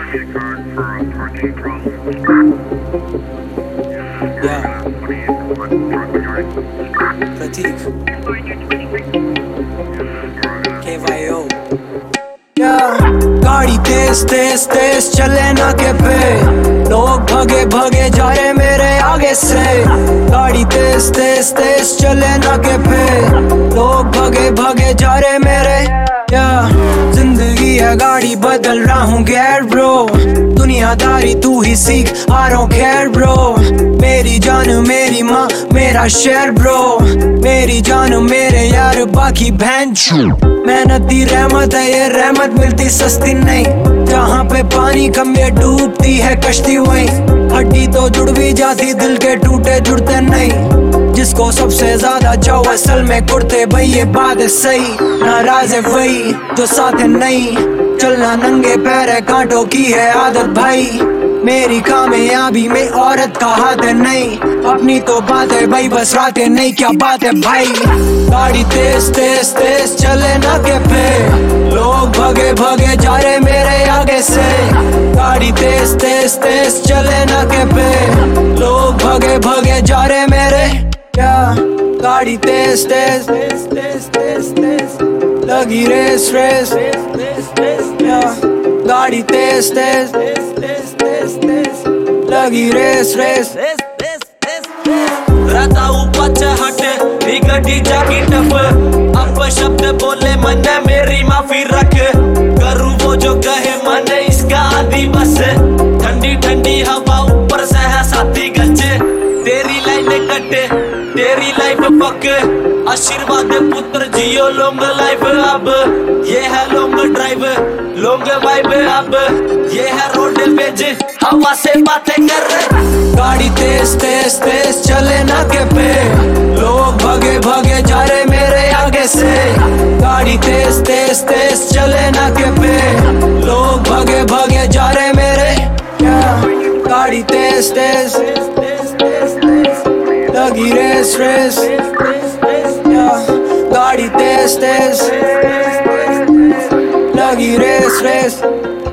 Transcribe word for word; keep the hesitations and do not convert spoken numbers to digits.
Yeah. Pratik. K Y O. Yeah. गाड़ी तेज तेज तेज चले ना के पे, लोग भगे भगे जा रहे मेरे आगे से। गाड़ी तेज तेज तेज चले ना के पे, लोग भगे भगे जा रहे मेरे। yeah. जिंदगी है गाड़ी बदल रहा हूँ गेयर ब्रो, दुनियादारी तू ही सीख आ रहा हूँ खैर ब्रो। मेरी जान मेरी माँ मेरा शेर ब्रो, मेरी जान मेरे यार बाकी बहन। मेहनती रहमत है ये रहमत मिलती सस्ती नहीं, जहाँ पे पानी कम ये डूबती है कश्ती वहीं। हड्डी तो जुड़ भी जाती दिल के टूटे जुड़ते नहीं, जिसको सबसे ज्यादा चाहो असल में कुर्ते भाई ये बात है सही। नाराज है वही जो साथ है नहीं, चलना नंगे पैर है कांटों की है आदत भाई। मेरी कामयाबी में औरत का हाथ है नहीं, अपनी तो बात है भाई बस रातें नहीं क्या बात है भाई। गाड़ी तेज तेज तेज चले ना के पे, लोग भगे भगे जा रहे मेरे आगे से। गाड़ी तेज तेज तेज चले ना के पे, लोग भगे भगे जा रहे मेरे। क्या गाड़ी तेज तेज तेज तेज तेज तेज लगी रेस रेस। गाड़ी तेज तेज तेज तेज तेज लगी रेस रेस। रहता हूँ पीछे हट गड्डी जाकी टप, अब शब्द बोले मैंने मेरी माफी रख। करूँ वो जो कहे मैंने इसका आदि बस, ठंडी ठंडी हवा ऊपर से है साथी गच्चे। तेरी लाइन कटे तेरी लाइफ पक, आशीर्वाद पुत्र जियो लॉन्ग लाइफ। अब ये है लॉन्ग ड्राइव लॉन्ग वाइब, अब ये है रोड पेज हवा से बातें कर। गाड़ी तेज तेज तेज चले ना के पे, लोग भगे भगे जा रहे मेरे आगे से। गाड़ी तेज तेज तेज चले ना के पे, लोग भगे भगे जा रहे मेरे। गाड़ी तेज तेज लगी रेस रेस। गाड़ी तेज तेज लगी रेस रेस।